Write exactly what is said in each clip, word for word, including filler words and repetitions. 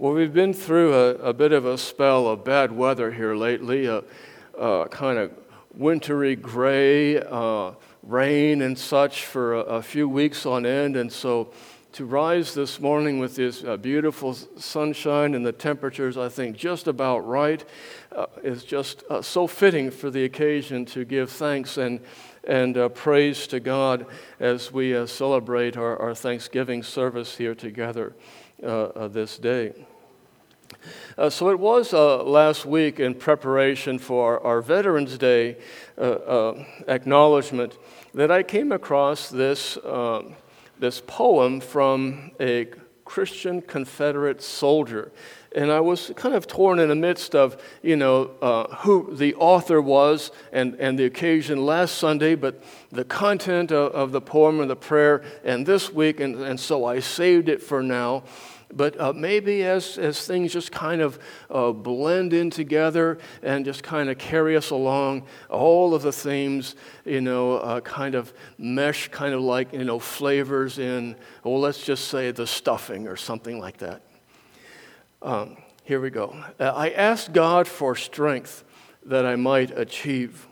Well, we've been through a, a bit of a spell of bad weather here lately, a, a kind of wintry gray, uh, rain and such for a, a few weeks on end. And so to rise this morning with this uh, beautiful sunshine and the temperatures, I think, just about right, uh, is just uh, so fitting for the occasion to give thanks and and uh, praise to God as we uh, celebrate our, our Thanksgiving service here together uh, uh, this day. Uh, so it was uh, last week in preparation for our, our Veterans Day uh, uh, acknowledgement that I came across this uh, this poem from a Christian Confederate soldier. And I was kind of torn in the midst of, you know, uh, who the author was and, and the occasion last Sunday, but the content of, of the poem and the prayer and this week, and, and so I saved it for now. But uh, maybe as, as things just kind of uh, blend in together and just kind of carry us along, all of the themes, you know, uh, kind of mesh kind of like, you know, flavors in, well, let's just say the stuffing or something like that. Um, here we go. Uh, I asked God for strength that I might achieve.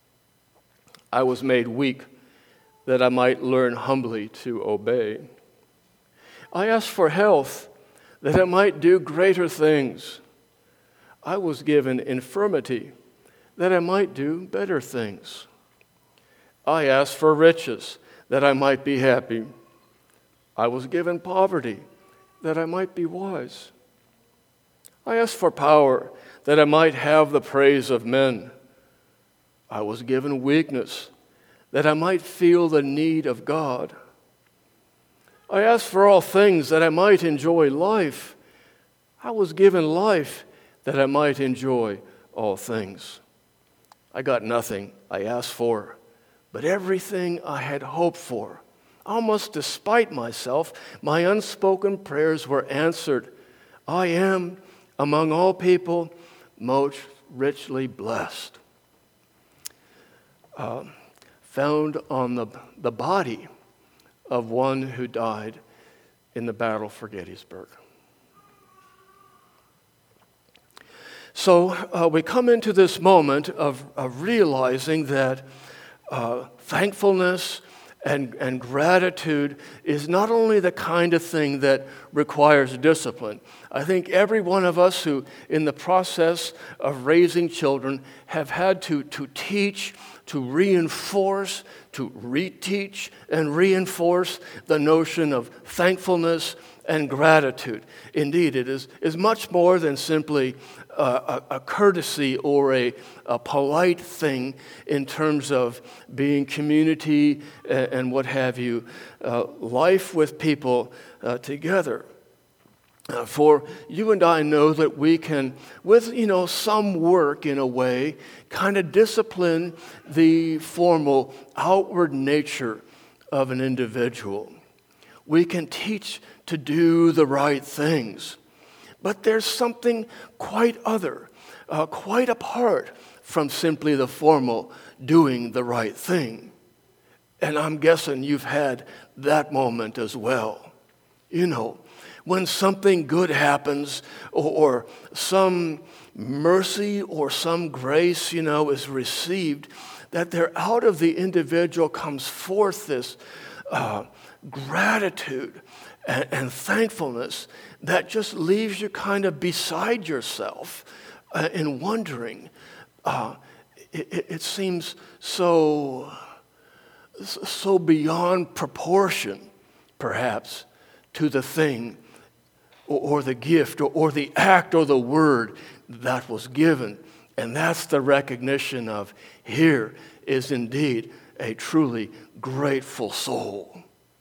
I was made weak that I might learn humbly to obey. I asked for health that I might do greater things. I was given infirmity that I might do better things. I asked for riches that I might be happy. I was given poverty that I might be wise. I asked for power that I might have the praise of men. I was given weakness that I might feel the need of God. I asked for all things that I might enjoy life. I was given life that I might enjoy all things. I got nothing I asked for, but everything I had hoped for. Almost despite myself, my unspoken prayers were answered. I am, among all people, most richly blessed. Uh, found on the, the body of one who died in the battle for Gettysburg. So uh, we come into this moment of, of realizing that uh, thankfulness and, and gratitude is not only the kind of thing that requires discipline. I think every one of us who, in the process of raising children, have had to, to teach, to reinforce, to reteach and reinforce the notion of thankfulness and gratitude. Indeed, it is, is much more than simply a, a, a courtesy or a, a polite thing in terms of being community and, and what have you, uh, life with people uh, together. Uh, for you and I know that we can, with, you know, some work in a way, kind of discipline the formal outward nature of an individual. We can teach to do the right things. But there's something quite other, uh, quite apart from simply the formal doing the right thing. And I'm guessing you've had that moment as well. You know, when something good happens or, or some mercy or some grace, you know, is received, that there out of the individual comes forth this uh, gratitude and, and thankfulness that just leaves you kind of beside yourself uh, in wondering. Uh, it, it seems so, so beyond proportion, perhaps, to the thing or the gift, or, or the act, or the word that was given. And that's the recognition of, here is indeed a truly grateful soul.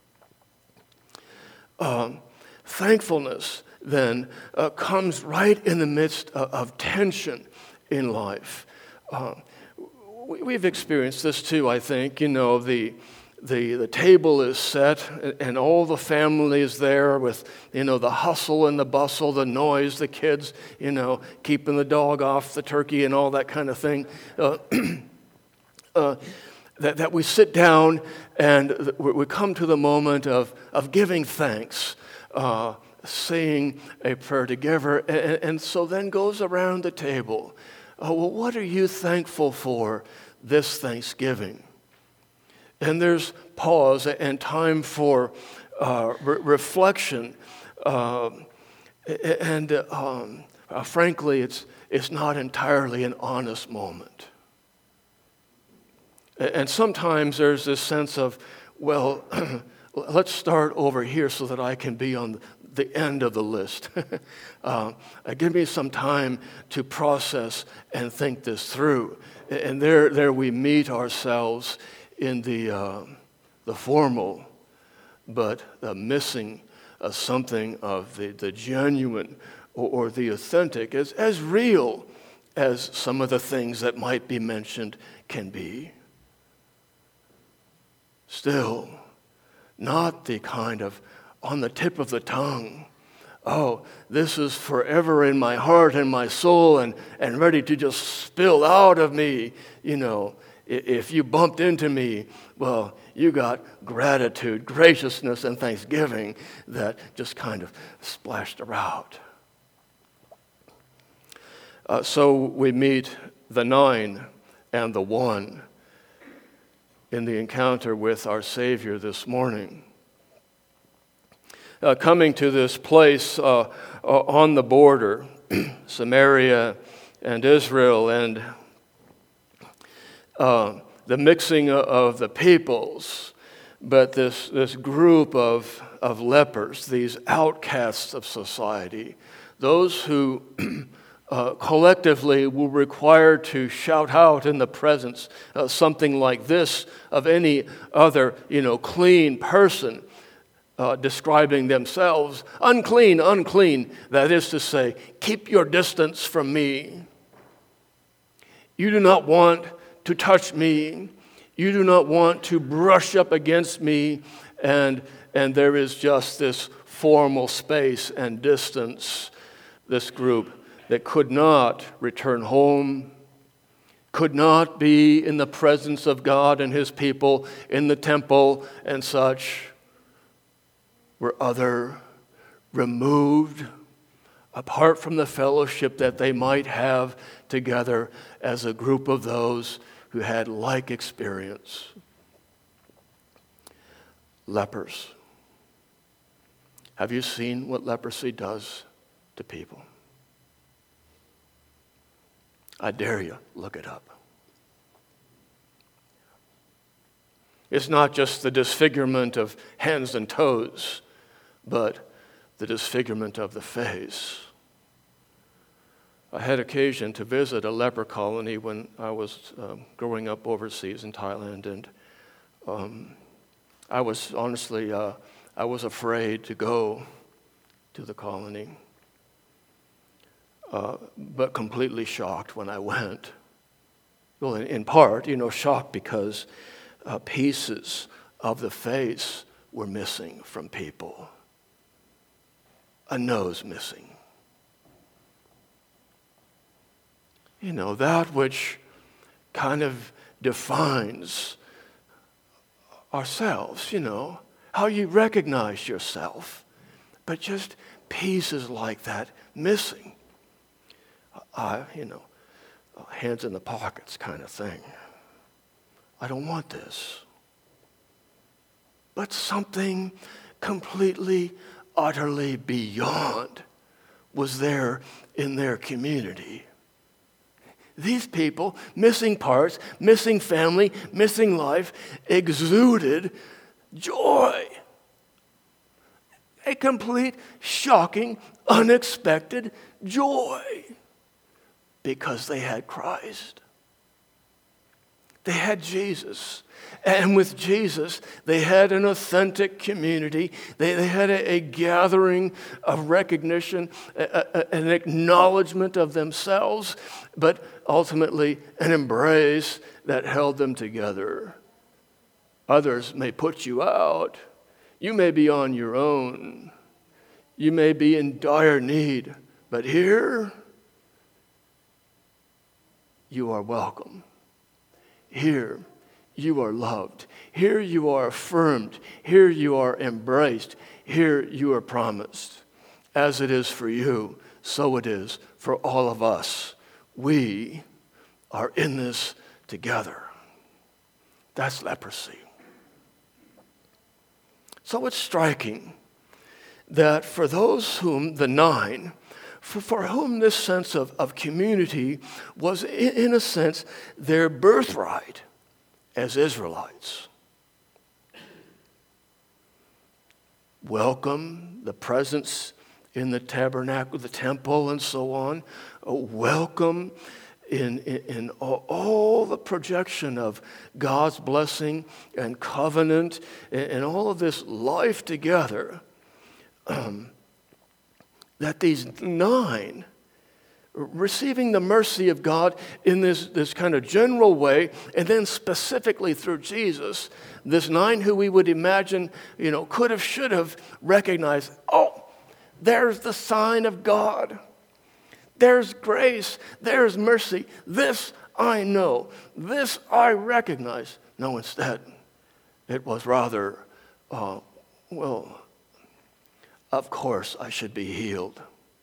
Um, thankfulness, then, uh, comes right in the midst of, of tension in life. Uh, we, we've experienced this too, I think. You know, the The, the table is set and all the family is there with, you know, the hustle and the bustle, the noise, the kids, you know, keeping the dog off the turkey and all that kind of thing. Uh, uh, that, that we sit down and we come to the moment of, of giving thanks uh, saying a prayer together, and, and so then goes around the table. Oh, well, what are you thankful for this Thanksgiving? And there's pause and time for uh, re- reflection. Uh, and um, uh, frankly, it's, it's not entirely an honest moment. And sometimes there's this sense of, well, let's start over here so that I can be on the end of the list. uh, give me some time to process and think this through. And there, there we meet ourselves in the uh, the formal, but uh, missing uh, something of the, the genuine or, or the authentic, as, as real as some of the things that might be mentioned can be. Still, not the kind of on the tip of the tongue, oh, this is forever in my heart and my soul and, and ready to just spill out of me. You know, if you bumped into me, well, you got gratitude, graciousness, and thanksgiving that just kind of splashed around. Uh, so we meet the nine and the one in the encounter with our Savior this morning. Uh, coming to this place uh, uh, on the border, Samaria and Israel, and uh, the mixing of the peoples, but this, this group of, of lepers, these outcasts of society, those who uh, collectively were required to shout out in the presence of something like this of any other, you know, clean person, Uh, describing themselves, unclean, unclean. That is to say, keep your distance from me. You do not want to touch me. You do not want to brush up against me. And, and there is just this formal space and distance, this group that could not return home, could not be in the presence of God and his people in the temple and such, were other, removed, apart from the fellowship that they might have together as a group of those who had like experience. Lepers. Have you seen what leprosy does to people? I dare you, look it up. It's not just the disfigurement of hands and toes, but the disfigurement of the face. I had occasion to visit a leper colony when I was um, growing up overseas in Thailand, and um, I was honestly, uh, I was afraid to go to the colony, uh, but completely shocked when I went. Well, in, in part, you know, shocked because uh, pieces of the face were missing from people. A nose missing. You know, that which kind of defines ourselves, you know, how you recognize yourself, but just pieces like that missing. Uh, you know, hands in the pockets kind of thing. I don't want this. But something completely utterly beyond was there in their community. These people, missing parts, missing family, missing life, exuded joy. A complete, shocking, unexpected joy because they had Christ. They had Jesus. And with Jesus, they had an authentic community. They, they had a, a gathering of recognition, a, a, an acknowledgement of themselves, but ultimately an embrace that held them together. Others may put you out. You may be on your own. You may be in dire need. But here, you are welcome. Here, you are loved. Here you are affirmed. Here you are embraced. Here you are promised. as it is for you, so it is for all of us. We are in this together. That's leprosy. So it's striking that for those whom the nine, for, for whom this sense of, of community was, in, in a sense, their birthright as Israelites, welcome the presence in the tabernacle, the temple, and so on, welcome in, in, in all, all the projection of God's blessing and covenant and, and all of this life together, um, that these nine, receiving the mercy of God in this, this kind of general way, and then specifically through Jesus, this nine who we would imagine, you know, could have, should have recognized, oh, there's the sign of God. There's grace. There's mercy. This I know. This I recognize. No, instead, it was rather, uh, well, of course I should be healed.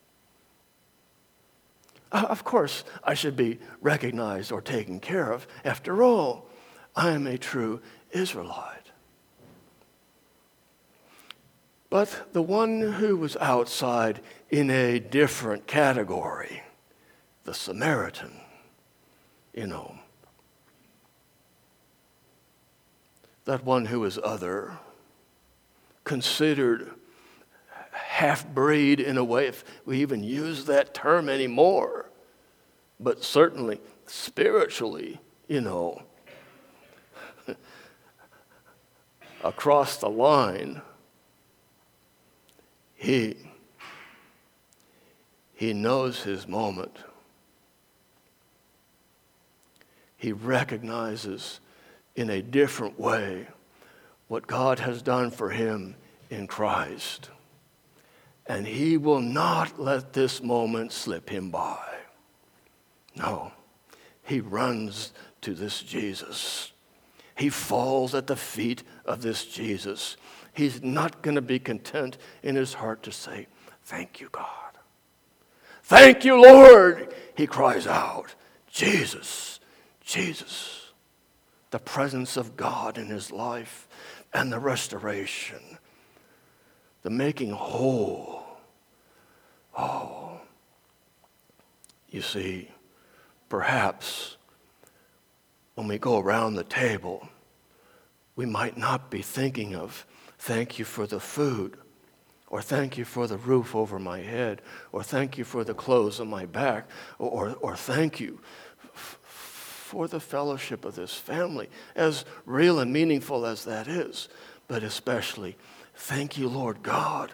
Uh, of course I should be recognized or taken care of. After all, I am a true Israelite. But the one who was outside in a different category, the Samaritan, you know, that one who is other, considered half-breed in a way, if we even use that term anymore, but certainly spiritually, you know, across the line, he, he knows his moment. He recognizes in a different way what God has done for him in Christ. And he will not let this moment slip him by. No, he runs to this Jesus. He falls at the feet of this Jesus. He's not going to be content in his heart to say, thank you, God. Thank you, Lord. He cries out, Jesus, Jesus. The presence of God in his life and the restoration, the making whole. Oh, you see, perhaps when we go around the table, we might not be thinking of thank you for the food, or thank you for the roof over my head, or thank you for the clothes on my back, or, or, or thank you f- for the fellowship of this family, as real and meaningful as that is, but especially thank you, Lord God,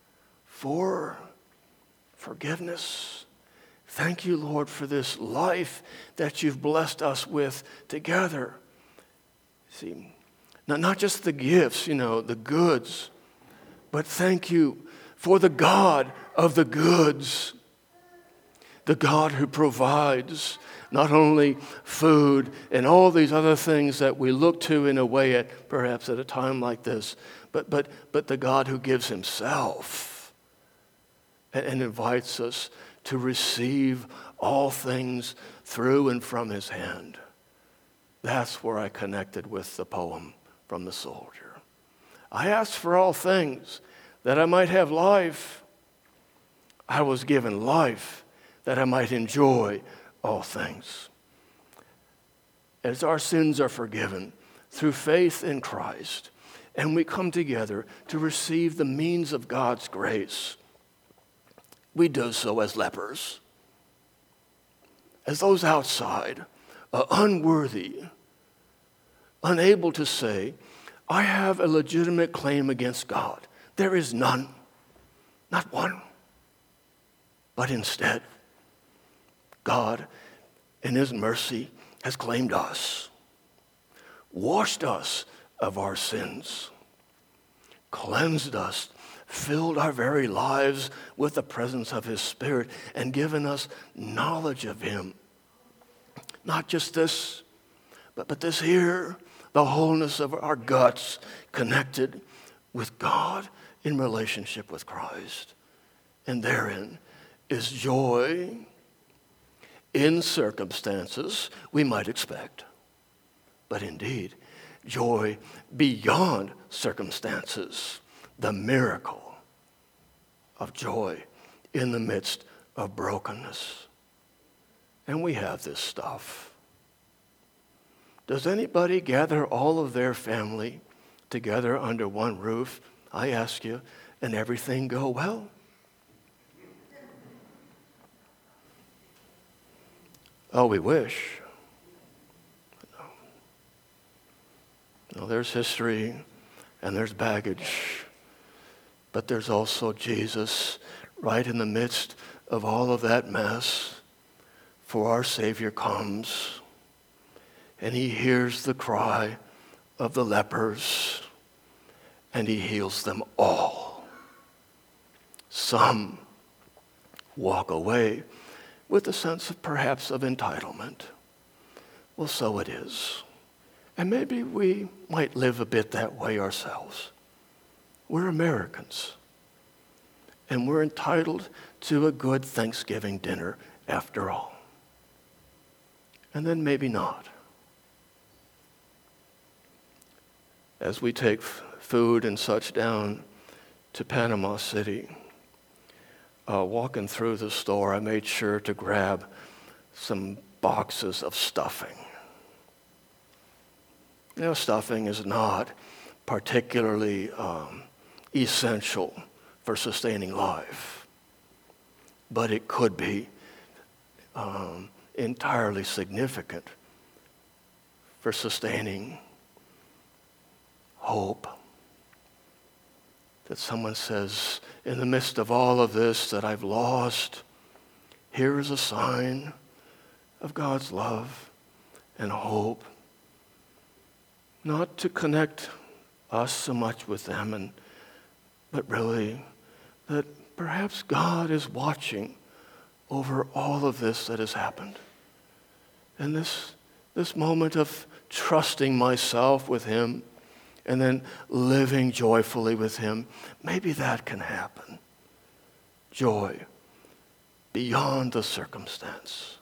for forgiveness. Thank you, Lord, for this life that you've blessed us with together. See, now, not just the gifts, you know, the goods, but thank you for the God of the goods, the God who provides not only food and all these other things that we look to in a way at perhaps at a time like this, but but but the God who gives himself and, and invites us to receive all things through and from his hand. That's where I connected with the poem from the soldier. I asked for all things that I might have life. I was given life that I might enjoy all things. As our sins are forgiven through faith in Christ, and we come together to receive the means of God's grace, we do so as lepers, as those outside, uh, unworthy, unable to say, I have a legitimate claim against God. There is none, not one. But instead, God, in his mercy, has claimed us, washed us of our sins, cleansed us, filled our very lives with the presence of his Spirit, and given us knowledge of him. Not just this, but, but this here, the wholeness of our guts connected with God in relationship with Christ. and therein is joy in circumstances we might expect, but indeed, joy beyond circumstances, the miracle of joy in the midst of brokenness. And we have this stuff. Does anybody gather all of their family together under one roof, I ask you, and everything go well? Oh, we wish. No. No, there's history and there's baggage, but there's also Jesus right in the midst of all of that mess. For our Savior comes, and he hears the cry of the lepers, and he heals them all. Some walk away with a sense of perhaps of entitlement. Well, so it is. And maybe we might live a bit that way ourselves. We're Americans, and we're entitled to a good Thanksgiving dinner after all. And then maybe not. As we take f- food and such down to Panama City, uh, walking through the store, I made sure to grab some boxes of stuffing. You know, stuffing is not particularly um, essential for sustaining life, but it could be um, entirely significant for sustaining hope. That someone says, in the midst of all of this that I've lost, here is a sign of God's love and hope. Not to connect us so much with them, and, but really that perhaps God is watching over all of this that has happened. And this, this moment of trusting myself with him and then living joyfully with him, maybe that can happen. Joy beyond the circumstance.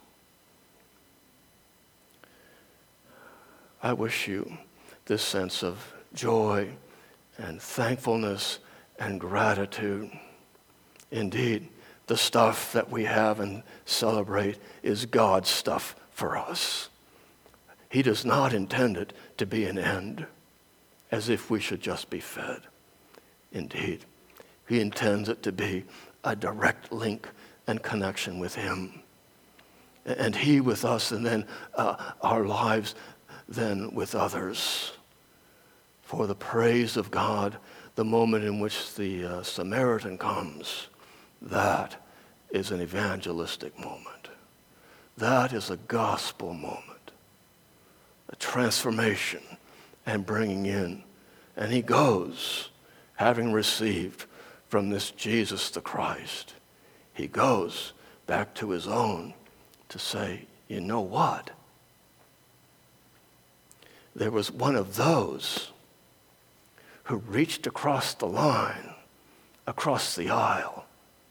I wish you this sense of joy and thankfulness and gratitude. Indeed, the stuff that we have and celebrate is God's stuff for us. He does not intend it to be an end, as if we should just be fed. Indeed, he intends it to be a direct link and connection with him. And he with us, and then uh, our lives then with others. For the praise of God, the moment in which the uh, Samaritan comes, that is an evangelistic moment. That is a gospel moment, a transformation and bringing in. And he goes, having received from this Jesus the Christ, he goes back to his own to say, you know what? There was one of those who reached across the line, across the aisle,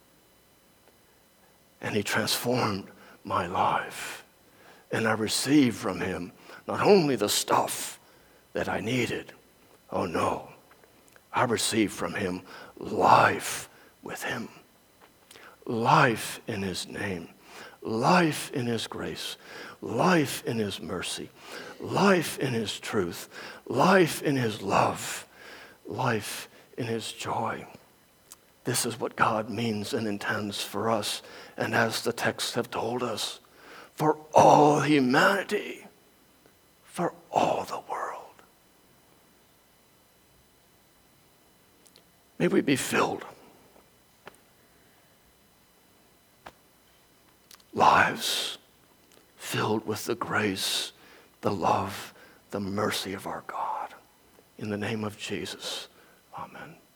and he transformed my life. And I received from him not only the stuff that I needed, oh no, I received from him life with him. Life in his name, life in his grace, life in his mercy, life in his truth, life in his love, life in his joy. This is what God means and intends for us, and as the texts have told us, for all humanity, for all the world. May we be filled. Lives filled with the grace, the love, the mercy of our God. In the name of Jesus, amen.